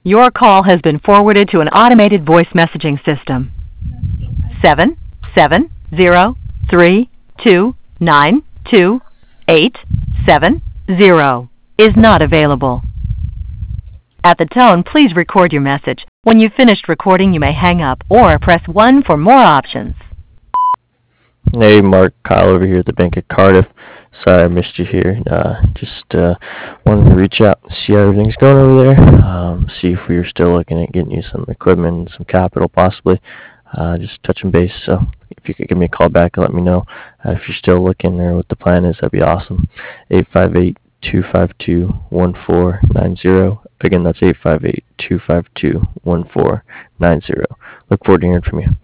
Your call has been forwarded to an automated voice messaging system. 77032928870 is not available. At the tone, please record your message. When you've finished recording, you may hang up or press 1 for more options. Hey, Mark, Kyle over here at the Bank of Cardiff. Sorry I missed you here. Just wanted to reach out and see how everything's going over there. See if we are still looking at getting you some equipment and some capital possibly. Just touching base. So if you could give me a call back and let me know if you're still looking or what the plan is, that'd be awesome. 858-252-1490. Again, that's 858-252-1490. Look forward to hearing from you.